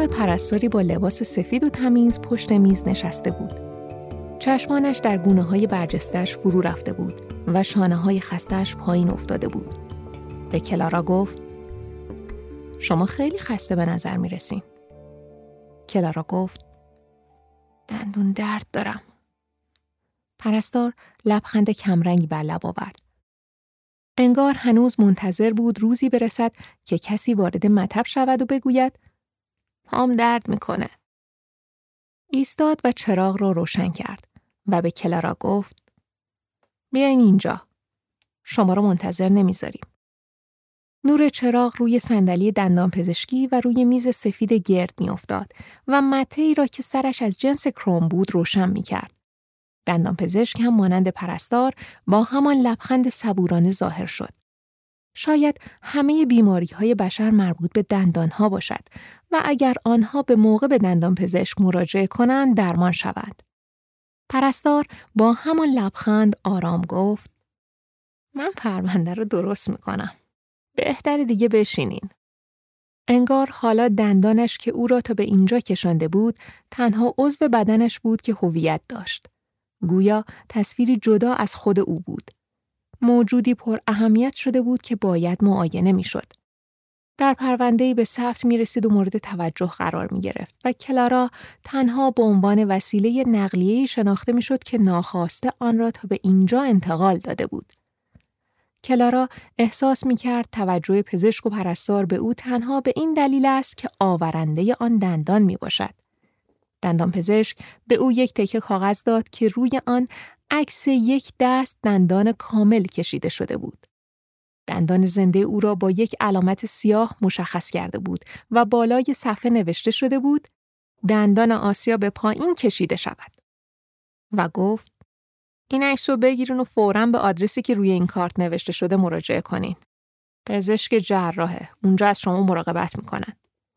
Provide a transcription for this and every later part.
پرستاری با لباس سفید و تمیز پشت میز نشسته بود. چشمانش در گونه‌های برجسته‌اش فرو رفته بود و شانه‌های خسته‌اش پایین افتاده بود. به کلارا گفت: شما خیلی خسته به نظر می‌رسین. کلارا گفت: دندون درد دارم. پرستار لبخند کمرنگی بر لب آورد. انگار هنوز منتظر بود روزی برسد که کسی وارد مطب شود و بگوید: پام درد میکنه. ایستاد و چراغ را روشن کرد و به کلارا گفت: بیاین اینجا. شما را منتظر نمیذاریم. نور چراغ روی صندلی دندانپزشکی و روی میز سفید گرد میافتاد و مته را که سرش از جنس کروم بود روشن میکرد. دندانپزشک هم مانند پرستار با همان لبخند صبورانه ظاهر شد. شاید همه بیماری‌های بشر مربوط به دندانها باشد و اگر آنها به موقع به دندانپزشک مراجعه کنند درمان شوند. پرستار با همان لبخند آرام گفت: من پرونده رو درست میکنم. بهتره دیگه بشینین. انگار حالا دندانش که او را تا به اینجا کشانده بود تنها عضو بدنش بود که هویت داشت. گویا تصویری جدا از خود او بود. موجودی پر اهمیت شده بود که باید معاینه میشد. در پرونده‌ای به ثبت می‌رسید و مورد توجه قرار می‌گرفت و کلارا تنها به عنوان وسیله نقلیه‌ای شناخته می‌شد که ناخواسته آن را تا به اینجا انتقال داده بود. کلارا احساس می‌کرد توجه پزشک و پرستار به او تنها به این دلیل است که آورنده آن دندان می‌باشد. دندانپزشک به او یک تکه کاغذ داد که روی آن عکس یک دست دندان کامل کشیده شده بود. دندان زنده او را با یک علامت سیاه مشخص کرده بود و بالای صفحه نوشته شده بود: دندان آسیا به پایین کشیده شود. و گفت: این عکس رو بگیرین و فوراً به آدرسی که روی این کارت نوشته شده مراجعه کنین. پزشک جراحه. اونجا از شما مراقبت میکنن.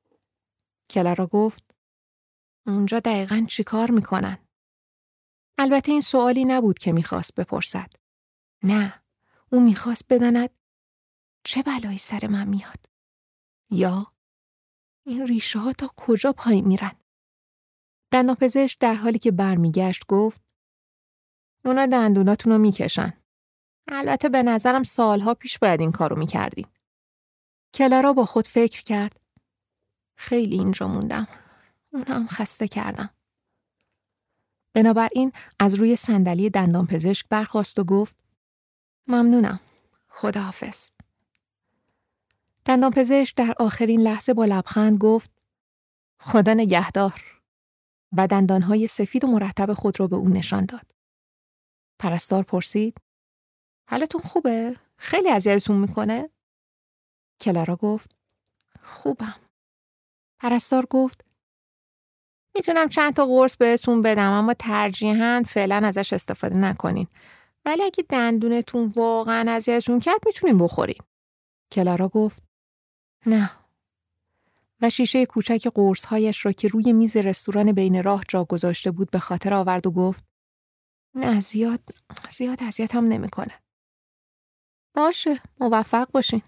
کلارا گفت: اونجا دقیقاً چی کار میکنن؟ البته این سوالی نبود که میخواست بپرسد. نه، او میخواست بداند چه بلایی سر من میاد؟ یا این ریشه ها تا کجا پایین میرن؟ دندانپزشک در حالی که برمیگشت گفت: اونا دندوناتون رو میکشن. البته به نظرم سالها پیش باید این کارو میکردین. کلارا با خود فکر کرد: خیلی اینجا موندم. اونا هم خسته کردم. بنابراین از روی صندلی دندانپزشک برخاست و گفت: ممنونم. خداحافظ. دندانپزشک در آخرین لحظه با لبخند گفت: خدا نگهدار. و دندانهای سفید و مرتب خود را به او نشان داد. پرستار پرسید: حالتون خوبه؟ خیلی اذیتتون میکنه؟ کلارا گفت: خوبم. پرستار گفت: میتونم چند تا قرص بهتون بدم اما ترجیحاً فعلا ازش استفاده نکنین. ولی اگه دندونتون واقعاً اذیتتون کرد میتونین بخورین. کلارا گفت: نه. و شیشه کوچک قرص‌هایش را که روی میز رستوران بین راه جا گذاشته بود به خاطر آورد و گفت: نه زیاد اذیتم نمی‌کنه. باشه، موفق باشین.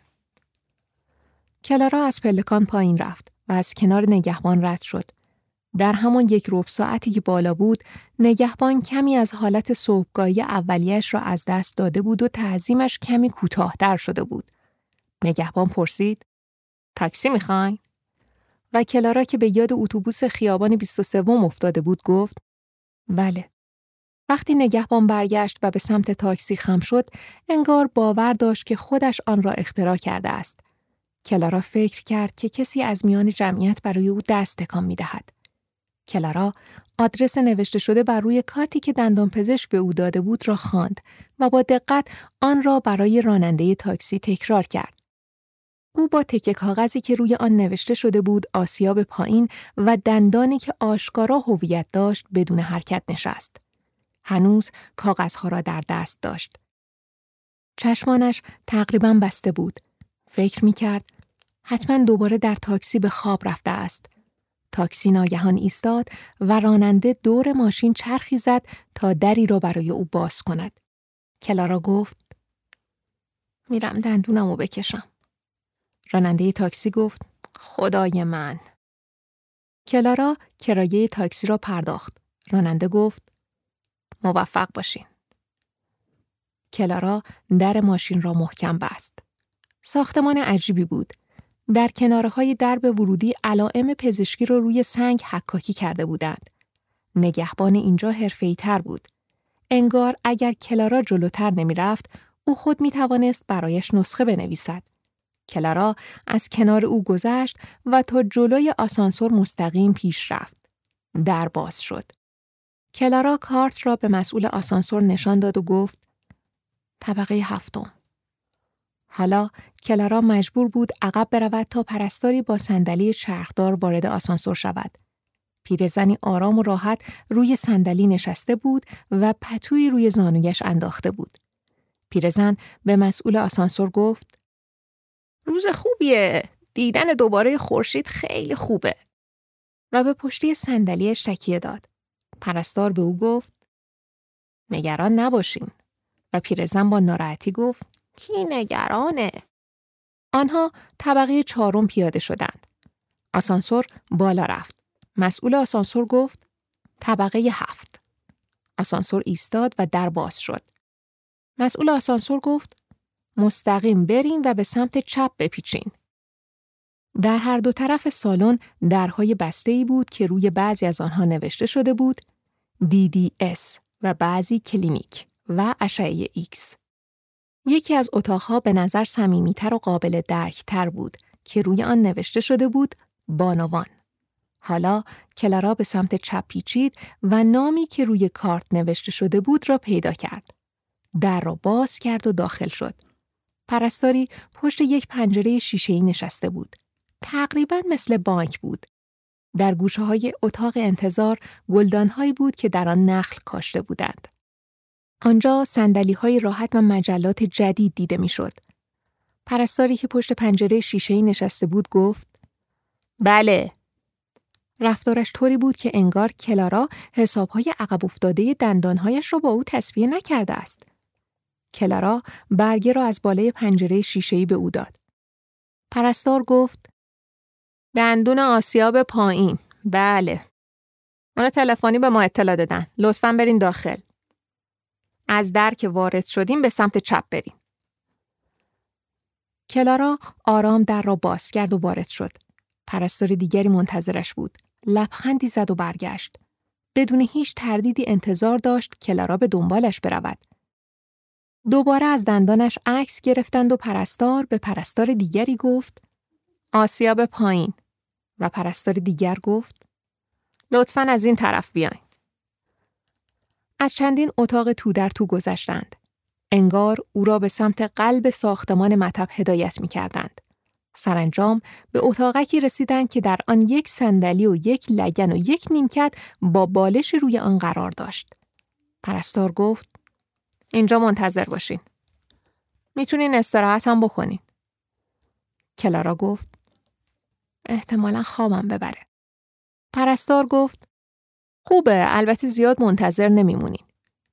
کلارا از پلکان پایین رفت و از کنار نگهبان رد شد. در همان یک ربع ساعتی که بالا بود، نگهبان کمی از حالت صبحگاهی اولیه‌اش را از دست داده بود و تعظیمش کمی کوتاه‌تر شده بود. نگهبان پرسید: تاکسی می‌خواین؟ و کلارا که به یاد اتوبوس خیابان 23 افتاده بود گفت: بله. وقتی نگهبان برگشت و به سمت تاکسی خم شد، انگار باور داشت که خودش آن را اختراع کرده است. کلارا فکر کرد که کسی از میان جمعیت برای او دست تکان می‌دهد. کلارا آدرس نوشته شده بر روی کارتی که دندانپزشک به او داده بود را خواند و با دقت آن را برای راننده تاکسی تکرار کرد. او با تکه کاغذی که روی آن نوشته شده بود آسیا به پایین و دندانی که آشکارا هویت داشت بدون حرکت نشست. هنوز کاغذها را در دست داشت. چشمانش تقریباً بسته بود. فکر می‌کرد حتما دوباره در تاکسی به خواب رفته است. تاکسی ناگهان ایستاد و راننده دور ماشین چرخی زد تا دری را برای او باز کند. کلارا گفت: میرم دندونمو بکشم. راننده تاکسی گفت: خدای من. کلارا کرایه تاکسی را پرداخت. راننده گفت موفق باشین. کلارا در ماشین را محکم بست. ساختمان عجیبی بود. در کناره‌های درب ورودی علائم پزشکی را روی سنگ حکاکی کرده بودند. نگهبان اینجا حرفه‌ای‌تر بود. انگار اگر کلارا جلوتر نمی‌رفت، او خود می‌توانست برایش نسخه بنویسد. کلارا از کنار او گذشت و تا جلوی آسانسور مستقیم پیش رفت. در باز شد. کلارا کارت را به مسئول آسانسور نشان داد و گفت طبقه 7. حالا کلارا مجبور بود عقب برود تا پرستاری با صندلی چرخدار وارد آسانسور شود. پیرزنی آرام و راحت روی صندلی نشسته بود و پتویی روی زانویش انداخته بود. پیرزن به مسئول آسانسور گفت روز خوبیه. دیدن دوباره خورشید خیلی خوبه. و به پشتی صندلی‌اش تکیه داد. پرستار به او گفت نگران نباشین. و پیرزن با ناراحتی گفت کی نگرانه؟ آنها طبقه 4 پیاده شدند. آسانسور بالا رفت. مسئول آسانسور گفت طبقه 7. آسانسور ایستاد و در باز شد. مسئول آسانسور گفت مستقیم برین و به سمت چپ بپیچین. در هر دو طرف سالن درهای بسته‌ای بود که روی بعضی از آنها نوشته شده بود DDS و بعضی کلینیک و اشعه ایکس. یکی از اتاقها به نظر صمیمیتر و قابل درکتر بود که روی آن نوشته شده بود بانوان. حالا کلارا به سمت چپ پیچید و نامی که روی کارت نوشته شده بود را پیدا کرد. در را باز کرد و داخل شد. پرستاری پشت یک پنجره شیشه‌ای نشسته بود. تقریباً مثل بانک بود. در گوشه‌های اتاق انتظار گلدان‌هایی بود که در آن نخل کاشته بودند. آنجا صندلی‌های راحت و مجلات جدید دیده می‌شد. پرستاری که پشت پنجره شیشه‌ای نشسته بود گفت بله. رفتارش طوری بود که انگار کلارا حساب‌های عقب افتاده دندان‌هایش را با او تصفیه نکرده است. کلارا برگه را از بالای پنجره شیشه‌ای به او داد. پرستار گفت دندون آسیاب پایین. بله. اونا تلفنی به ما اطلاع دادن. لطفاً برین داخل. از در که وارد شدیم به سمت چپ بریم. کلارا آرام در را باز کرد و وارد شد. پرستار دیگری منتظرش بود. لبخندی زد و برگشت. بدون هیچ تردیدی انتظار داشت کلارا به دنبالش برود. دوباره از دندانش عکس گرفتند و پرستار به پرستار دیگری گفت آسیاب پایین و پرستار دیگر گفت لطفاً از این طرف بیاین. از چندین اتاق تو در تو گذشتند. انگار او را به سمت قلب ساختمان مطب هدایت می کردند. سرانجام به اتاقکی رسیدند که در آن یک صندلی و یک لگن و یک نیمکت با بالش روی آن قرار داشت. پرستار گفت اینجا منتظر باشین. میتونین استراحت هم بکنین. کلارا گفت احتمالاً خوابم ببره. پرستار گفت خوبه، البته زیاد منتظر نمیمونین.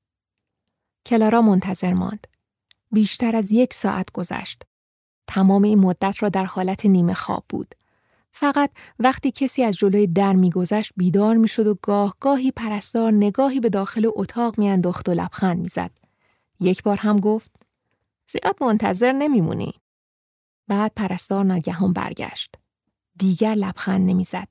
کلارا منتظر ماند. بیشتر از 1 ساعت گذشت. تمام این مدت را در حالت نیمه خواب بود. فقط وقتی کسی از جلوی در میگذشت بیدار میشد و گاهی پرستار نگاهی به داخل اتاق میانداخت و لبخند میزد. یک بار هم گفت زیاد منتظر نمیمونی. بعد پرستار ناگهان برگشت. دیگر لبخند نمیزد.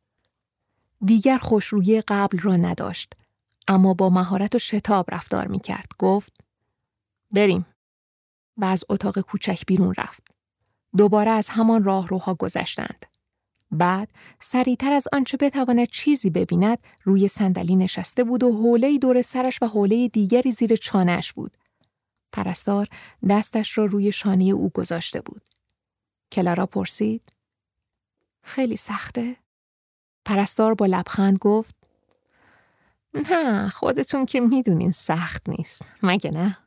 دیگر خوشرویی قبل را نداشت. اما با مهارت و شتاب رفتار میکرد. گفت بریم. و از اتاق کوچک بیرون رفت. دوباره از همان راهروها گذشتند. بعد سریعتر از آنچه بتواند چیزی ببیند روی صندلی نشسته بود و حوله‌ای دور سرش و حوله دیگری زیر چانه‌اش بود. پرستار دستش را روی شانه او گذاشته بود. کلارا پرسید خیلی سخته؟ پرستار با لبخند گفت نه، خودتون که میدونین سخت نیست، مگه نه؟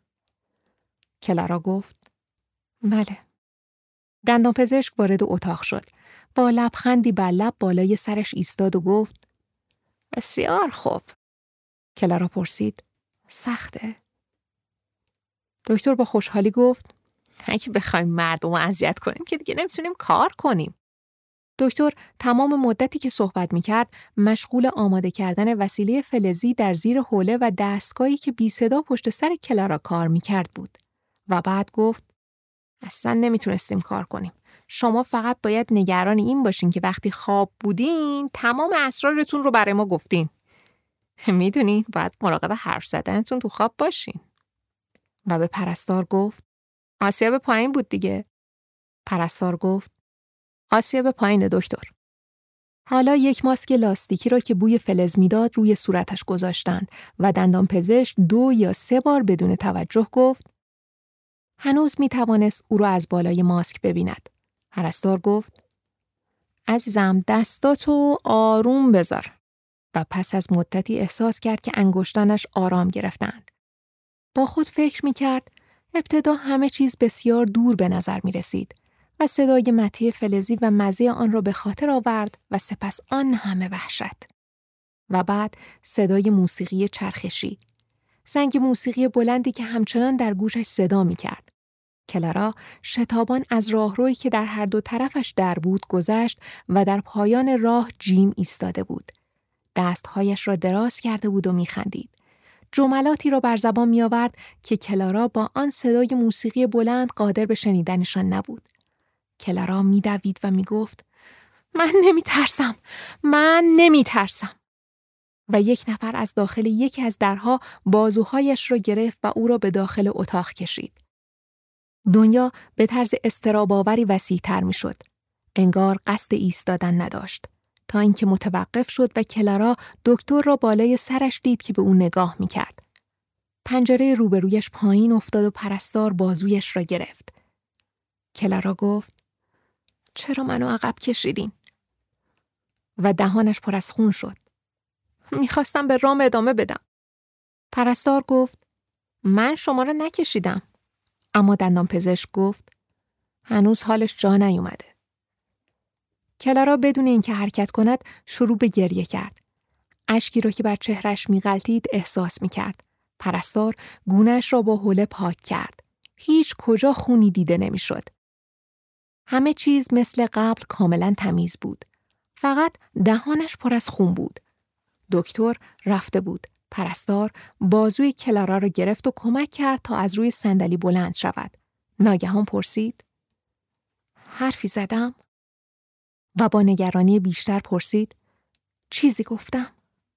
کلارا گفت بله. دندانپزشک وارد اتاق شد. با لبخندی بر لب بالای سرش ایستاد و گفت بسیار خوب. کلارا پرسید سخته؟ دکتر با خوشحالی گفت اگه بخوایم مردم رو اذیت کنیم که دیگه نمیتونیم کار کنیم. دکتر تمام مدتی که صحبت می‌کرد مشغول آماده کردن وسیله فلزی در زیر حوله و دستگاهی که بی صدا پشت سر کلارا کار می‌کرد بود و بعد گفت اصلا نمیتونستیم کار کنیم. شما فقط باید نگران این باشین که وقتی خواب بودین تمام اسرارتون رو برای ما گفتین. میدونین باید مراقب حرف زدنتون تو خواب باشین. و به پرستار گفت آسیاب پایین بود دیگه. پرستار گفت آسیاب پایین دکتر. حالا یک ماسک لاستیکی را که بوی فلز میداد روی صورتش گذاشتند و دندانپزشک 2 یا 3 بار بدون توجه گفت هنوز میتوانست او را از بالای ماسک ببیند. پرستار گفت عزیزم دستاتو آروم بذار. و پس از مدتی احساس کرد که انگشتانش آرام گرفتند. با خود فکر میکرد ابتدا همه چیز بسیار دور به نظر می رسید و صدای مته فلزی و مزه آن را به خاطر آورد و سپس آن همه وحشت. و بعد صدای موسیقی چرخشی. زنگ موسیقی بلندی که همچنان در گوشش صدا می کرد. کلارا شتابان از راهرویی که در هر دو طرفش در بود گذشت و در پایان راه جیم ایستاده بود. دستهایش را دراز کرده بود و می خندید. جملاتی را بر زبان می آورد که کلارا با آن صدای موسیقی بلند قادر به شنیدنشان نبود. کلارا می دوید و می گفت من نمی ترسم. و یک نفر از داخل یکی از درها بازوهایش را گرفت و او را به داخل اتاق کشید. دنیا به طرز اضطراب‌آوری وسیع‌تر می شد. انگار قصد ایستادن نداشت. تا اینکه متوقف شد و کلارا دکتر را بالای سرش دید که به او نگاه می کرد. پنجره روبرویش پایین افتاد و پرستار بازویش را گرفت. کلارا گفت چرا منو عقب کشیدین؟ و دهانش پر از خون شد. میخواستم به رام ادامه بدم. پرستار گفت من شما را نکشیدم. اما دندانپزشک گفت هنوز حالش جا نیومده. کلارا بدون اینکه حرکت کند شروع به گریه کرد. اشکی را که بر چهرش می‌غلتید احساس می‌کرد. پرستار گونه‌اش را با حوله پاک کرد. هیچ کجا خونی دیده نمی‌شد. همه چیز مثل قبل کاملا تمیز بود. فقط دهانش پر از خون بود. دکتر رفته بود. پرستار بازوی کلارا را گرفت و کمک کرد تا از روی صندلی بلند شود. ناگهان پرسید حرفی زدم؟ و با نگرانی بیشتر پرسید چیزی گفتم؟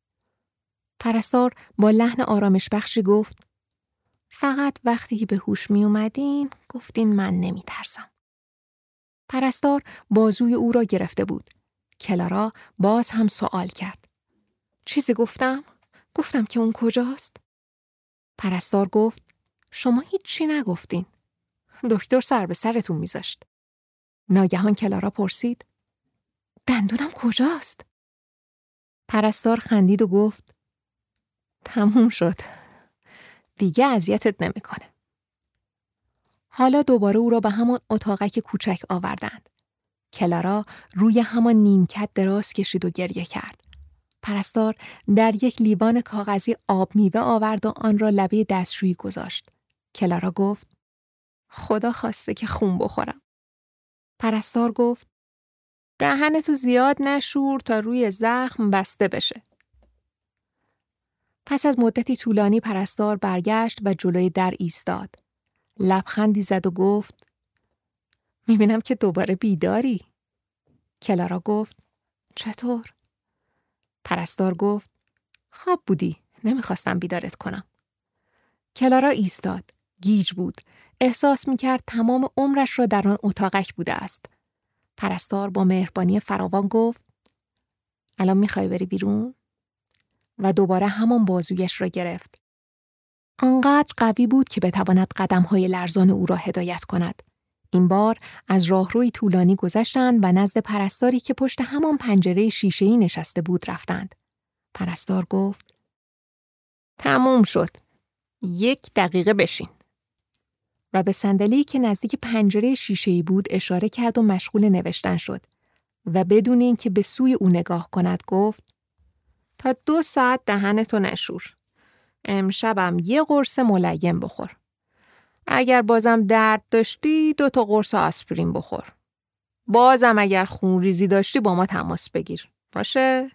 پرستار با لحن آرامش بخشی گفت فقط وقتی که به هوش می اومدین گفتین من نمی ترسم. پرستار بازوی او را گرفته بود. کلارا باز هم سوال کرد چیزی گفتم؟ گفتم که اون کجاست؟ پرستار گفت شما هیچی نگفتین. دکتر سر به سرتون میذاشت. ناگهان کلارا پرسید دندونم کجاست؟ پرستار خندید و گفت تموم شد. دیگه اذیتت نمیکنه. حالا دوباره او را به همان اتاقک کوچک آوردند. کلارا روی همان نیمکت دراز کشید و گریه کرد. پرستار در یک لیوان کاغذی آب میوه آورد و آن را لبه دستشویی گذاشت. کلارا گفت خدا خواسته که خون بخورم. پرستار گفت دهنتو زیاد نشور تا روی زخم بسته بشه. پس از مدتی طولانی پرستار برگشت و جلوی در ایستاد. لبخندی زد و گفت میبینم که دوباره بیداری. کلارا گفت چطور؟ پرستار گفت خواب بودی. نمیخواستم بیدارت کنم. کلارا ایستاد. گیج بود. احساس میکرد تمام عمرش را در آن اتاقک بوده است. پرستار با مهربانی فراوان گفت الان میخوای بری بیرون؟ و دوباره همان بازویش را گرفت. آنقدر قوی بود که بتواند قدم‌های لرزان او را هدایت کند. این بار از راهروی طولانی گذشتند و نزد پرستاری که پشت همان پنجره شیشه‌ای نشسته بود رفتند. پرستار گفت تموم شد. 1 دقیقه بشین. و به صندلی که نزدیک پنجره شیشه‌ای بود اشاره کرد و مشغول نوشتن شد و بدون اینکه به سوی او نگاه کند گفت تا 2 ساعت دهنتو نشور. امشبم 1 قرص ملایم بخور. اگر بازم درد داشتی 2 تا قرص آسپرین بخور. بازم اگر خونریزی داشتی با ما تماس بگیر. باشه؟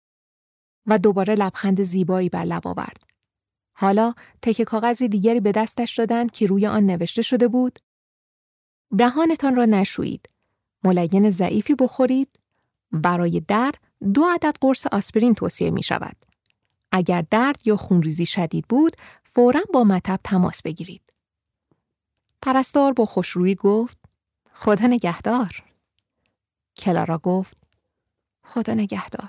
و دوباره لبخند زیبایی بر لب آورد. حالا تکه کاغذ دیگری به دستش دادند که روی آن نوشته شده بود: دهانتان را نشویید. ملین ضعیفی بخورید. برای درد 2 عدد قرص آسپرین توصیه می شود. اگر درد یا خونریزی شدید بود، فوراً با مطب تماس بگیرید. پرستار با خوشرویی گفت: خدا نگهدار. کلارا گفت: خدا نگهدار.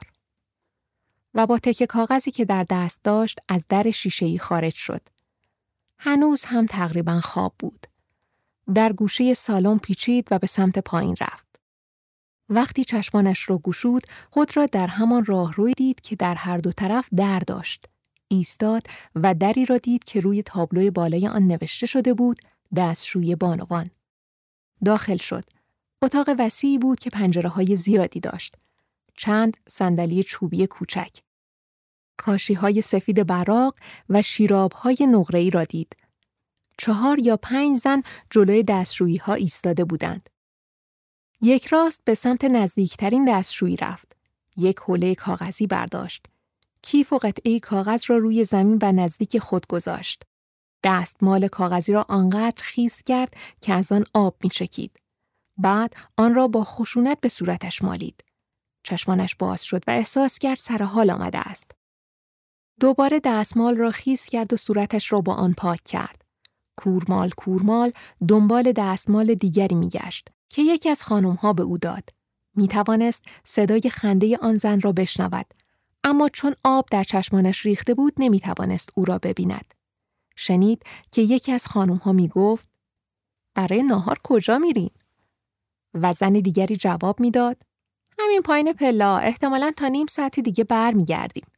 و با تکه کاغذی که در دست داشت از در شیشه‌ای خارج شد. هنوز هم تقریباً خواب بود. در گوشه سالن پیچید و به سمت پایین رفت. وقتی چشمانش را گشود، خود را در همان راهروی دید که در هر دو طرف در داشت. ایستاد و دری را دید که روی تابلوی بالای آن نوشته شده بود: دستشویی بانوان. داخل شد. اتاق وسیعی بود که پنجره‌های زیادی داشت. چند صندلی چوبی کوچک. کاشی‌های سفید براق و شیراب‌های نقره‌ای را دید. 4 یا 5 زن جلوی دستشویی‌ها ایستاده بودند. یک راست به سمت نزدیکترین دستشویی رفت. یک حوله کاغذی برداشت. کیف و قطعه کاغذ را روی زمین و نزدیک خود گذاشت. دستمال کاغذی را آنقدر خیس کرد که از آن آب می‌چکید. بعد آن را با خشونت به صورتش مالید. چشمانش باز شد و احساس کرد سر حال آمده است. دوباره دستمال را خیس کرد و صورتش را با آن پاک کرد. کورمال دنبال دستمال دیگری می‌گشت که یکی از خانم‌ها به او داد. می‌توانست صدای خنده آن زن را بشنود، اما چون آب در چشمانش ریخته بود نمی‌توانست او را ببیند. شنید که یکی از خانم‌ها می‌گفت: برای ناهار کجا می‌ریم؟ و زن دیگری جواب می‌داد: همین پایین پلا، احتمالاً تا نیم ساعت دیگه برمیگردیم.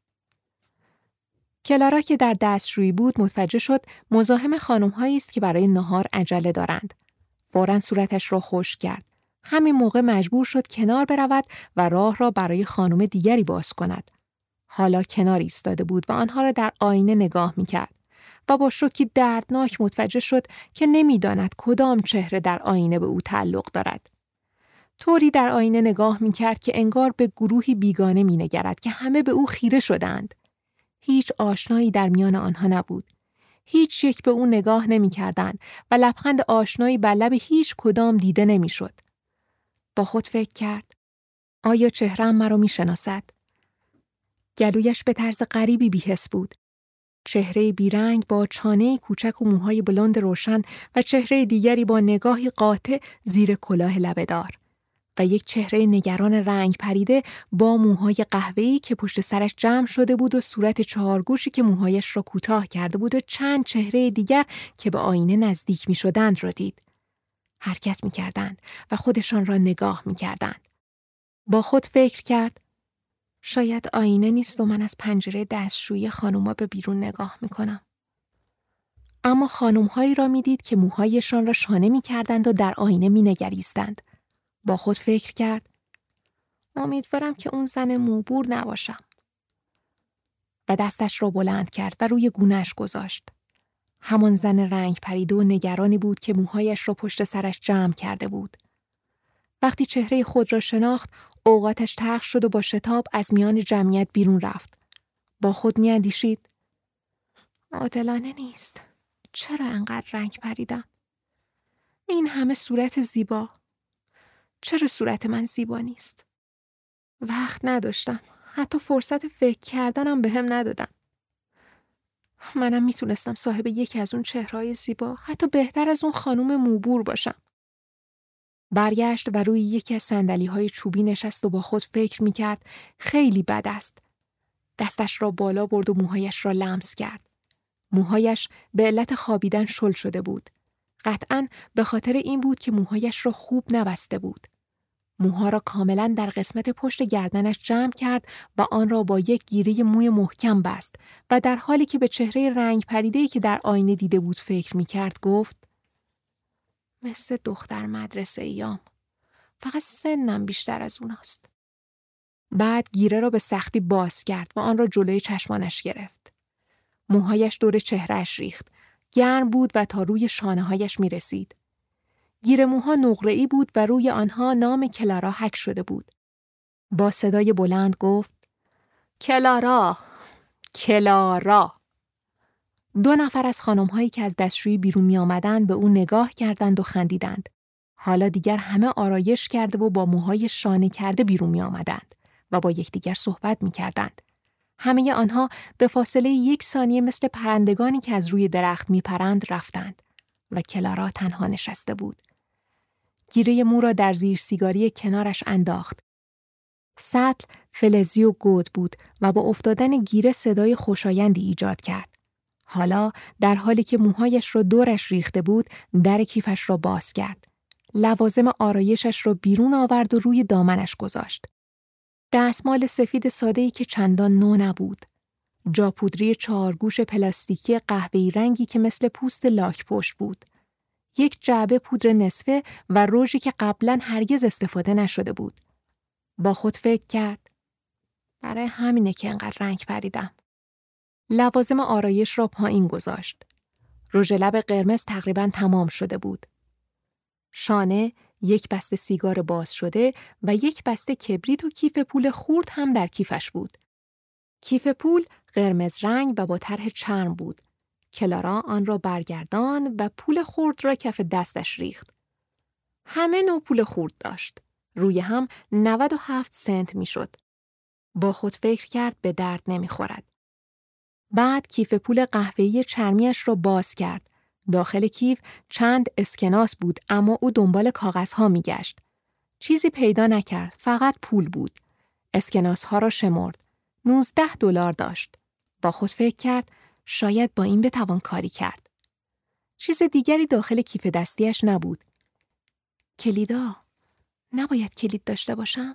کلارا که در دستشویی بود متوجه شد مزاحم خانم‌هایی است که برای ناهار عجله دارند. فوراً صورتش را خشک کرد. همین موقع مجبور شد کنار برود و راه را برای خانم دیگری باز کند. حالا کنار ایستاده بود و آنها را در آینه نگاه می‌کرد و با شوکی دردناک متوجه شد که نمی‌داند کدام چهره در آینه به او تعلق دارد. طوری در آینه نگاه می‌کرد که انگار به گروهی بیگانه می‌نگرد که همه به او خیره شدند. هیچ آشنایی در میان آنها نبود. هیچ یک به او نگاه نمی‌کردند و لبخند آشنایی بر لب هیچ کدام دیده نمی‌شد. با خود فکر کرد: آیا چهره‌ام مرا می‌شناسد؟ گلویش به طرز غریبی بی‌حس بود. چهره بیرنگ با چانه‌ای کوچک و موهای بلند روشن و چهره دیگری با نگاهی قاطع زیر کلاه لبه‌دار. و یک چهره نگران رنگ پریده با موهای قهوه‌ای که پشت سرش جمع شده بود و صورت چهارگوشی که موهایش را کوتاه کرده بود و چند چهره دیگر که به آینه نزدیک می‌شدند را دید. حرکت می‌کردند و خودشان را نگاه می‌کردند. با خود فکر کرد: شاید آینه نیست و من از پنجره دستشویی خانوما به بیرون نگاه می‌کنم. اما خانم‌هایی را می‌دید که موهایشان را شانه می‌کردند و در آینه می‌نگریستند. با خود فکر کرد: امیدوارم که اون زن موبور نباشم. و دستش را بلند کرد و روی گونه‌اش گذاشت. همان زن رنگ پریده و نگرانی بود که موهایش را پشت سرش جمع کرده بود. وقتی چهره خود را شناخت، اوقاتش تلخ شد و با شتاب از میان جمعیت بیرون رفت. با خود می‌اندیشید: عادلانه نیست. چرا انقدر رنگ پریدم؟ این همه صورت زیبا. چرا صورت من زیبا نیست؟ وقت نداشتم. حتی فرصت فکر کردنم بهم ندادن. منم میتونستم صاحب یکی از اون چهرهای زیبا، حتی بهتر از اون خانم موبور باشم. برگشت و روی یکی از صندلی‌های چوبی نشست و با خود فکر میکرد خیلی بد است. دستش را بالا برد و موهایش را لمس کرد. موهایش به علت خوابیدن شل شده بود. قطعاً به خاطر این بود که موهایش را خوب نبسته بود. موها را کاملاً در قسمت پشت گردنش جمع کرد و آن را با یک گیره موی محکم بست و در حالی که به چهره رنگ پریده‌ای که در آینه دیده بود فکر می‌کرد گفت: مثل دختر مدرسه ایام. فقط سنم بیشتر از اوناست. بعد گیره را به سختی باز کرد و آن را جلوی چشمانش گرفت. موهایش دور چهرهش ریخت. گرم بود و تا روی شانه‌هایش می‌رسید. گیر موها نقره‌ای بود و روی آنها نام کلارا حک شده بود. با صدای بلند گفت: کلارا! کلارا! 2 نفر از خانم‌هایی که از دستشویی بیرون می آمدند به او نگاه کردند و خندیدند. حالا دیگر همه آرایش کرده و با موهای شانه کرده بیرون می آمدند و با یکدیگر صحبت می کردند. همه آنها به فاصله 1 ثانیه مثل پرندگانی که از روی درخت می پرند رفتند و کلارا تنها نشسته بود. گیره مو را در زیر سیگاری کنارش انداخت. سطل فلزی و گود بود و با افتادن گیره صدای خوشایندی ایجاد کرد. حالا در حالی که موهایش را دورش ریخته بود، در کیفش را باز کرد. لوازم آرایشش را بیرون آورد و روی دامنش گذاشت. دستمال سفید ساده‌ای که چندان نو نبود. جاپودری 4 گوش پلاستیکی قهوه‌ای رنگی که مثل پوست لاک پشت بود. 1 جعبه پودر نصفه و روژی که قبلاً هرگز استفاده نشده بود. با خود فکر کرد: برای همینه که انقدر رنگ پریدم. لوازم آرایش را پایین گذاشت. رژ لب قرمز تقریباً تمام شده بود. شانه، 1 بسته سیگار باز شده و 1 بسته کبریت و کیف پول خورد هم در کیفش بود. کیف پول قرمز رنگ و با طرح چرم بود. کلارا آن را برگرداند و پول خورد را کف دستش ریخت. همه نوع پول خورد داشت. روی هم 97 سنت می شد. با خود فکر کرد به درد نمی خورد. بعد کیف پول قهوه‌ای چرمیش را باز کرد. داخل کیف چند اسکناس بود، اما او دنبال کاغذها می گشت. چیزی پیدا نکرد، فقط پول بود. اسکناس ها را شمرد. $19 داشت. با خود فکر کرد شاید با این بتوان کاری کرد. چیز دیگری داخل کیف دستیش نبود. کلیدا، نباید کلید داشته باشم؟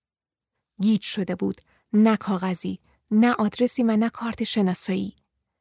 گیج شده بود. نه کاغذی، نه آدرسی و نه کارت شناسایی.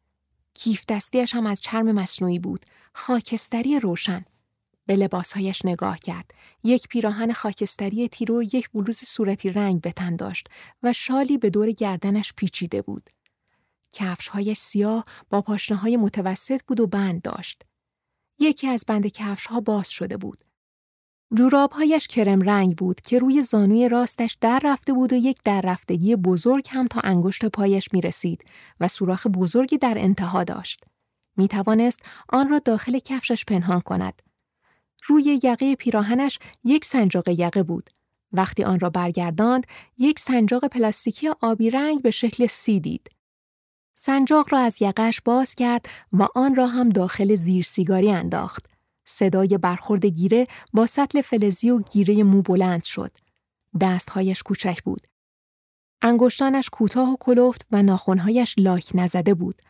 کیف دستیش هم از چرم مصنوعی بود، خاکستری روشن. به لباسهایش نگاه کرد. 1 پیراهن خاکستری تیرو و 1 بلوز صورتی رنگ به تن داشت و شالی به دور گردنش پیچیده بود. کفش‌هایش سیاه با پاشنه‌های متوسط بود و بند داشت. یکی از بند کفش‌ها باز شده بود. جوراب‌هایش کرم رنگ بود که روی زانوی راستش در رفته بود و 1 در رفتگی بزرگ هم تا انگشت پایش می رسید و سوراخ بزرگی در انتها داشت. می توانست آن را داخل کفشش پنهان کند. روی یقه پیراهنش 1 سنجاق یقه بود. وقتی آن را برگرداند، 1 سنجاق پلاستیکی آبی رنگ به شکل سی دید. سنجاق را از یقه‌اش باز کرد و آن را هم داخل زیر سیگاری انداخت. صدای برخورد گیره با سطل فلزی و گیره مو بلند شد. دستهایش کوچک بود. انگشتانش کوتاه و کلفت و ناخن‌هایش لاک نزده بود.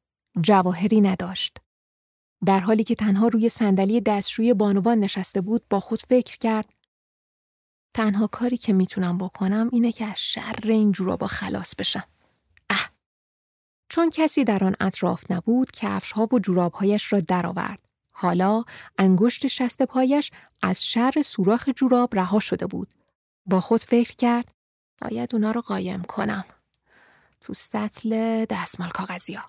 جواهری نداشت. در حالی که تنها روی صندلی دستشویی بانوان نشسته بود با خود فکر کرد: تنها کاری که میتونم بکنم اینه که از شر این جورابا خلاص بشم. چون کسی در آن اطراف نبود، کفش‌ها و جوراب‌هایش را درآورد. حالا انگشت شست پایش از شر سوراخ جوراب رها شده بود. با خود فکر کرد: باید اونا رو قایم کنم تو سطل دستمال کاغذی‌ها.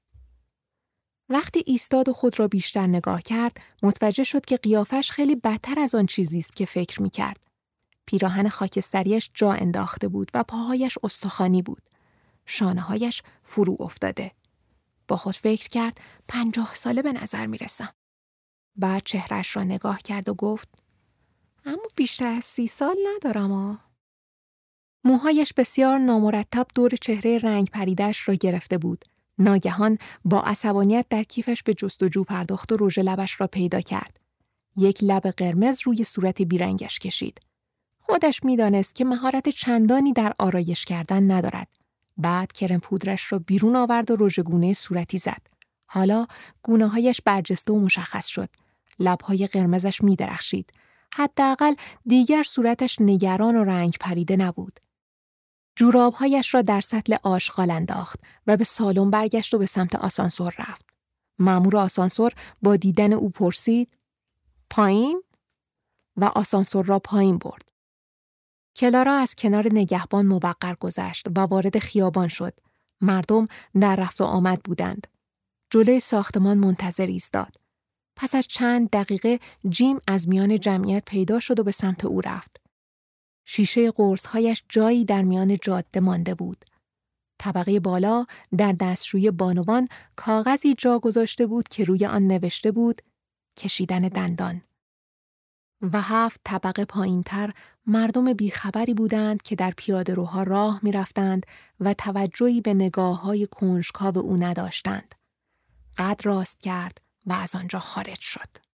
وقتی ایستاد و خود را بیشتر نگاه کرد، متوجه شد که قیافش خیلی بدتر از آن چیزی است که فکر می‌کرد. پیراهن خاکستریش جا انداخته بود و پاهایش استخوانی بود. شانه‌هایش فرو افتاده. با خود فکر کرد 50 ساله به نظر می‌رسم. بعد چهرهش را نگاه کرد و گفت: اما بیشتر از 30 سال ندارم. موهایش بسیار نامرتب دور چهره رنگ پریده‌اش را گرفته بود. ناگهان با عصبانیت در کیفش به جستجو پرداخت و رژ لبش را پیدا کرد. 1 لب قرمز روی صورت بیرنگش کشید. خودش می‌دانست که مهارت چندانی در آرایش کردن ندارد. بعد کرم پودرش را بیرون آورد و رژگونه صورتی زد. حالا گونه‌هایش برجسته و مشخص شد. لب‌های قرمزش می‌درخشید. حداقل دیگر صورتش نگران و رنگ پریده نبود. جوراب‌هایش را در سطل آشغال انداخت و به سالن برگشت و به سمت آسانسور رفت. مأمور آسانسور با دیدن او پرسید: پایین؟ و آسانسور را پایین برد. کلارا از کنار نگهبان موقر گذشت و وارد خیابان شد. مردم در رفت و آمد بودند. جلوی ساختمان منتظر ایستاد. پس از چند دقیقه جیم از میان جمعیت پیدا شد و به سمت او رفت. شیشه قرص‌هایش جایی در میان جاده مانده بود. طبقه بالا در دستشوی بانوان کاغذی جا گذاشته بود که روی آن نوشته بود کشیدن دندان. و 7 طبقه پایین‌تر مردم بیخبری بودند که در پیاده‌روها راه می‌رفتند و توجهی به نگاه‌های کنجکاو او نداشتند. قد راست کرد و از آنجا خارج شد.